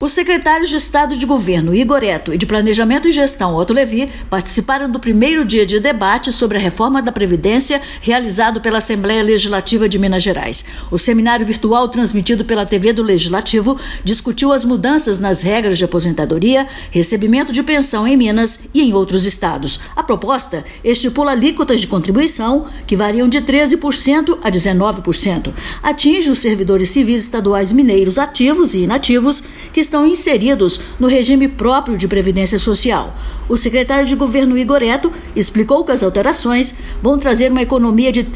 Os secretários de Estado de Governo, Igor Eto, e de Planejamento e Gestão, Otto Levi, participaram do primeiro dia de debate sobre a reforma da Previdência realizado pela Assembleia Legislativa de Minas Gerais. O seminário virtual transmitido pela TV do Legislativo discutiu as mudanças nas regras de aposentadoria, recebimento de pensão em Minas e em outros estados. A proposta estipula alíquotas de contribuição que variam de 13% a 19%. Atinge os servidores civis estaduais mineiros ativos e inativos que estão inseridos no regime próprio de previdência social. O secretário de Governo Igor Eto explicou que as alterações vão trazer uma economia de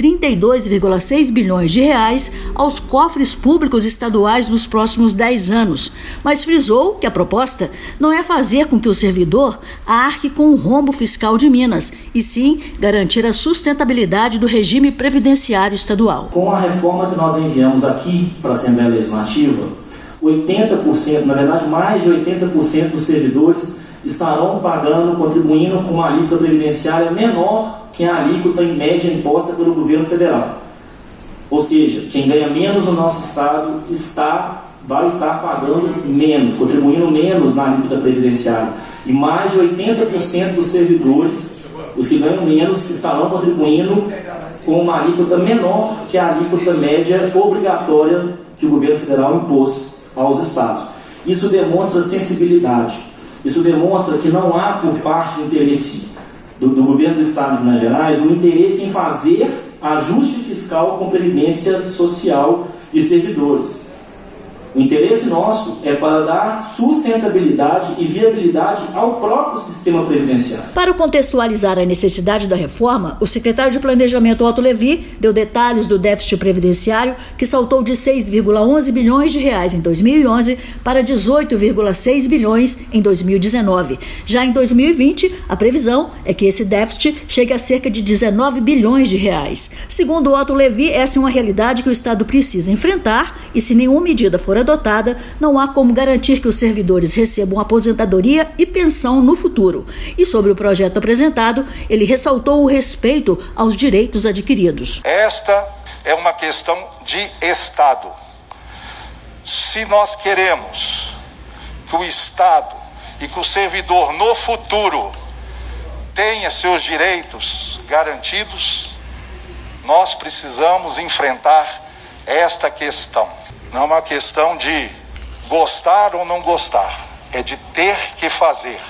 32,6 bilhões de reais aos cofres públicos estaduais nos próximos 10 anos, mas frisou que a proposta não é fazer com que o servidor arque com o rombo fiscal de Minas, e sim garantir a sustentabilidade do regime previdenciário estadual. Com a reforma que nós enviamos aqui para a Assembleia Legislativa, 80%, na verdade mais de 80% dos servidores estarão contribuindo com uma alíquota previdenciária menor que a alíquota em média imposta pelo governo federal. Ou seja, quem ganha menos no nosso estado vai estar pagando menos, contribuindo menos na alíquota previdenciária. E mais de 80% dos servidores, os que ganham menos, estarão contribuindo com uma alíquota menor que a alíquota média obrigatória que o governo federal impôs aos estados. Isso demonstra sensibilidade, isso demonstra que não há por parte do interesse do governo do estado de Minas Gerais o interesse em fazer ajuste fiscal com previdência social de servidores. O interesse nosso é para dar sustentabilidade e viabilidade ao próprio sistema previdenciário. Para contextualizar a necessidade da reforma, o secretário de Planejamento, Otto Levi, deu detalhes do déficit previdenciário, que saltou de 6,11 bilhões de reais em 2011 para 18,6 bilhões em 2019. Já em 2020, a previsão é que esse déficit chegue a cerca de 19 bilhões de reais. Segundo Otto Levi, essa é uma realidade que o Estado precisa enfrentar e, se nenhuma medida for adotada, não há como garantir que os servidores recebam aposentadoria e pensão no futuro. E sobre o projeto apresentado, ele ressaltou o respeito aos direitos adquiridos. Esta é uma questão de Estado. Se nós queremos que o Estado e que o servidor no futuro tenha seus direitos garantidos, nós precisamos enfrentar esta questão. Não é uma questão de gostar ou não gostar, é de ter que fazer.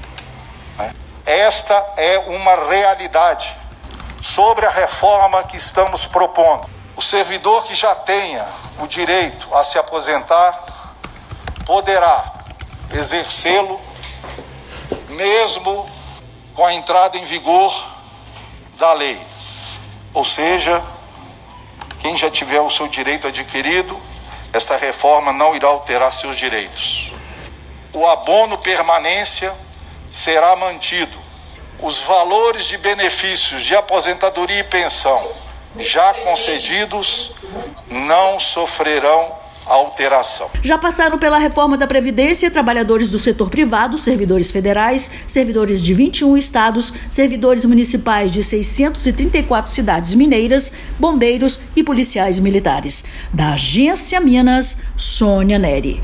Esta é uma realidade sobre a reforma que estamos propondo. O servidor que já tenha o direito a se aposentar poderá exercê-lo mesmo com a entrada em vigor da lei. Ou seja, quem já tiver o seu direito adquirido, esta reforma não irá alterar seus direitos. O abono permanência será mantido. Os valores de benefícios de aposentadoria e pensão já concedidos não sofrerão alteração. Já passaram pela reforma da Previdência trabalhadores do setor privado, servidores federais, servidores de 21 estados, servidores municipais de 634 cidades mineiras, bombeiros e policiais militares. Da Agência Minas, Sônia Neri.